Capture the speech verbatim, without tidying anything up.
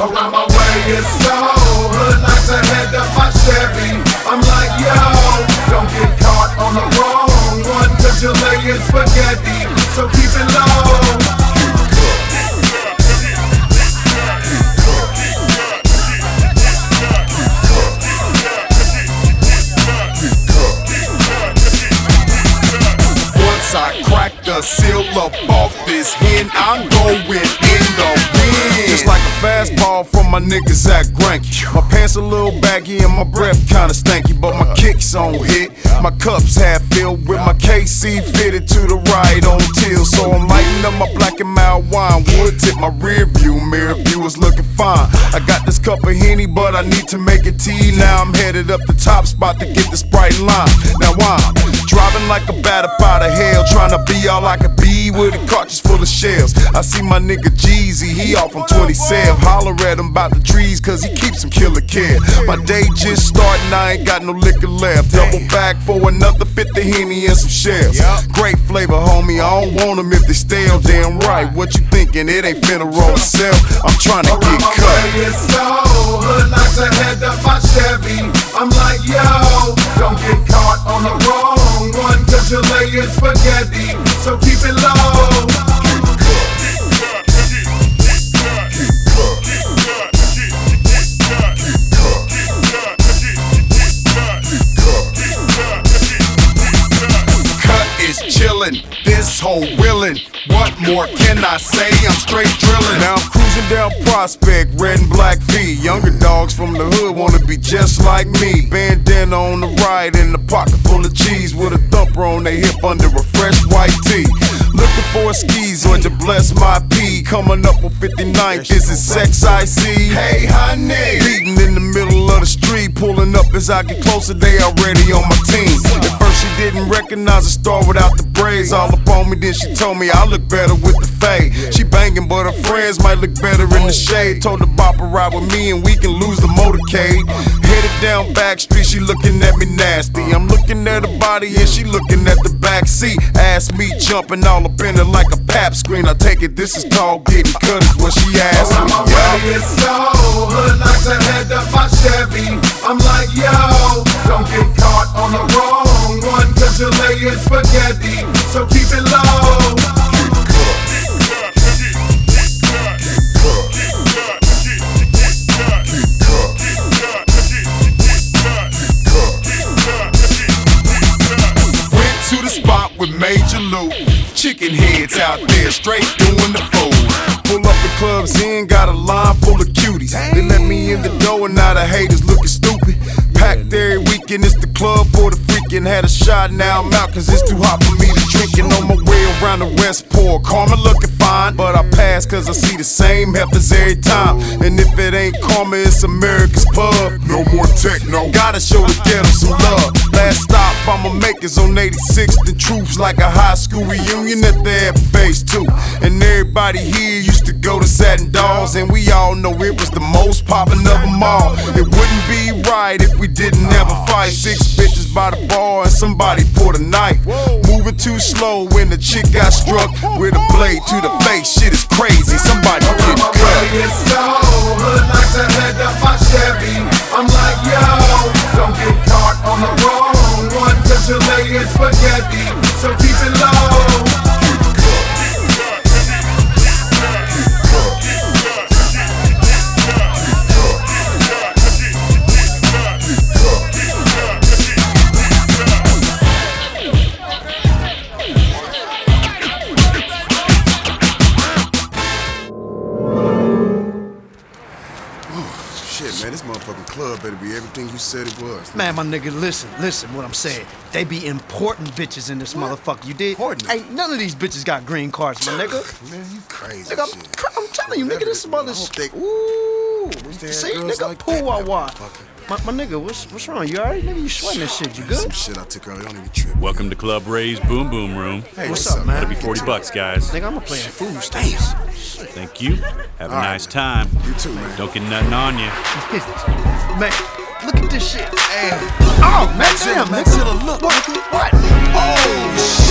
Around my way is so hood like the head of my Chevy. I'm like, yo, don't get caught on the wrong one, cause you're laying spaghetti, so keep it low. I crack the seal up off this hen, I'm going in the wind. Just like a fastball from my nigga Zach Greinke. My pants a little baggy and my breath kinda stanky, but my kicks on hit. My cups half filled with my K C fitted to the right on till. So I'm lighting up my black and mild wine. Wood tip my rear view mirror view is looking fine. I got this cup of Henny, but I need to make it tea. Now I'm headed up the top spot to get the Sprite line. Now I'm driving like a bat up out of hell, trying to be all I could be with a cartridge full of shells. I see my nigga Jeezy, he off on twenty-seven. Holler at him about the trees, cause he keeps some killer kid. My day just starting, I ain't got no liquor left. Double back for another fifty Henny and some shells. Great flavor, homie, I don't want them if they stale. Damn right, what you thinking? It ain't finna roll itself. I'm trying to get cut. It's so hood like the head of my Chevy. I'm like, yo, don't get caught on the wrong one, cause you're laying spaghetti, so keep it low. Cut is chillin', this whole willin'. What more can I say? I'm straight drillin'. Now I'm cruising down Prospect, red and black V. Younger dogs from the hood wanna be just like me. Bandana on the right and a pocket full of cheese, with a thumper on their hip under a fresh white tee. Looking for a skeezer to bless my pee. Coming up on fifty-ninth, this is Sex I C. Hey honey, beating in the middle of the street, pulling up as I get closer, they already on my team. At first she didn't recognize a star without the braids. All up on me, then she told me I look better with the fade. She banging, but her friends might look better in the shade. Told the bopper ride with me and we can lose the motorcade. Headed down back street, she looking at me nasty. I'm looking at her body and she looking at the back seat. Ass me jumping all up in it like a pap screen. I take it this is called getting cut is what she asked me. My way is so hood like the head of my Chevy. I'm like, yo, don't get caught on the wrong one, cause you're laying spaghetti, so keep it low. To the spot with Major Loot, chicken heads out there straight doing the food. Pull up the clubs in, got a line full of cuties. They let me in the door and now the haters looking stupid. Packed every weekend, it's the club for the freakin'. Had a shot, now I'm out cause it's too hot for me to drink. And on my way around the Westport, Karma looking fine, but I pass cause I see the same heifers every time. And if it ain't Karma, it's America's Pub. No more techno, gotta show the ghetto some love. Last stop, I'ma make is on eighty-sixth and Troops, like a high school reunion at the Air Base too. And everybody here used to go to Satin Dolls, and we all know it was the most poppin' of them all. It wouldn't be right if we didn't have a fight. Six bitches by the bar and somebody pulled a knife. Moving too slow when the chick got struck with a blade to the face. Shit is crazy, somebody get cut. It's so hood like the head of my Chevy. I'm like, yo, don't get caught on the wrong one, cause you're laying spaghetti, so keep it low. Man, this motherfucking club better be everything you said it was. Man, my nigga, listen, listen what I'm saying. They be important bitches in this what? motherfucker, you dig? Important? Ain't none of these bitches got green cards, my nigga. Man, you crazy nigga, shit. I'm, I'm telling you, nigga, this some other shit. They... Ooh, see, nigga, like poo wah wah. My, my nigga, what's what's wrong? You alright? Nigga, you sweating this shit, you good? Some shit I took early on in the trip. Welcome to Club Ray's Boom Boom Room. Hey, what's, what's up, man? That'll be forty bucks, guys. Nigga, I'm gonna play food stamps. Thank you. Have a All nice right, time. You too, man. Don't get nothing on you. Man, look at this shit. Damn. Oh, man, damn, nigga. Maxilla, look. What? What? Oh, shit.